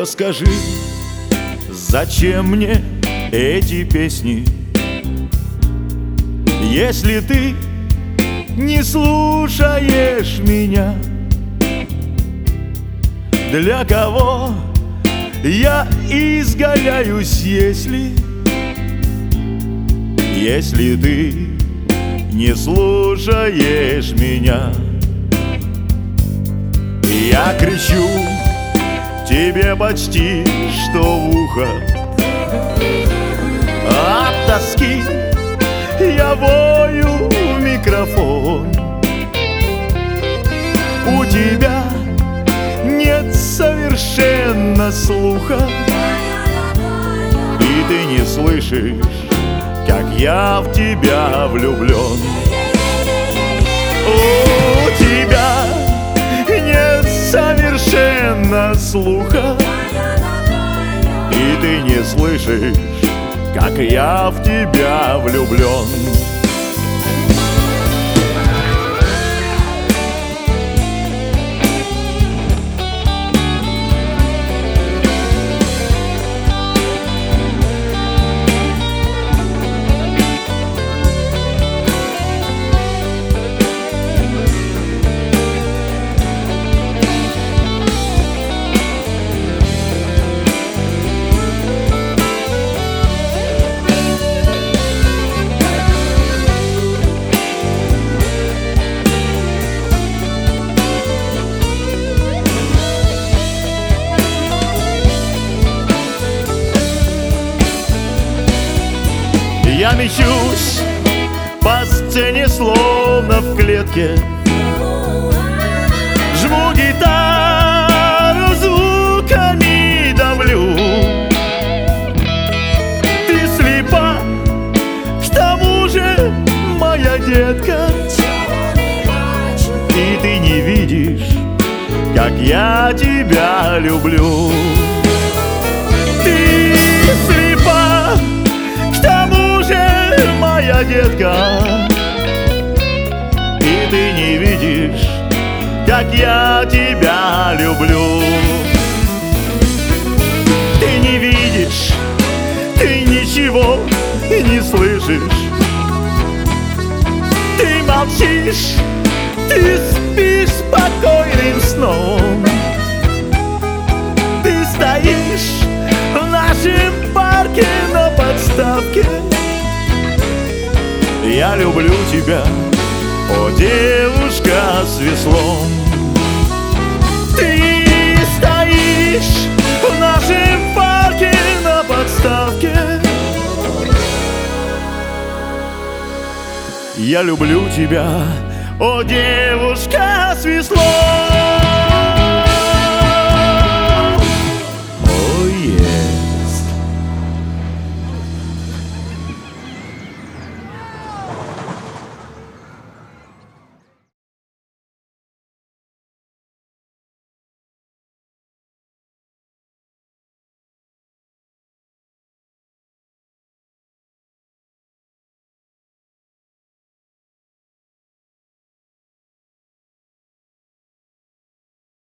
скажи, зачем мне эти песни, если ты не слушаешь меня? Для кого я изгаляюсь, если ты не слушаешь меня? Я кричу тебе почти что в ухо, от тоски я вою в микрофон. У тебя нет совершенно слуха, и ты не слышишь, как я в тебя влюблен. У тебя нет совершенно слуха, и ты не слышишь, как я в тебя влюблен. Я мечусь по сцене, словно в клетке, жму гитару, звуками давлю. Ты слепа, к тому же, моя детка, и ты не видишь, как я тебя люблю. Ты слепа, к тому же, моя детка, и ты не видишь, как я тебя люблю. Ты не видишь, ты ничего не слышишь, ты молчишь, ты спишь спокойным сном. Ты стоишь в нашем парке на подставке. Я люблю тебя, о, девушка с веслом. Ты стоишь в нашем парке на подставке. Я люблю тебя, о, девушка с веслом.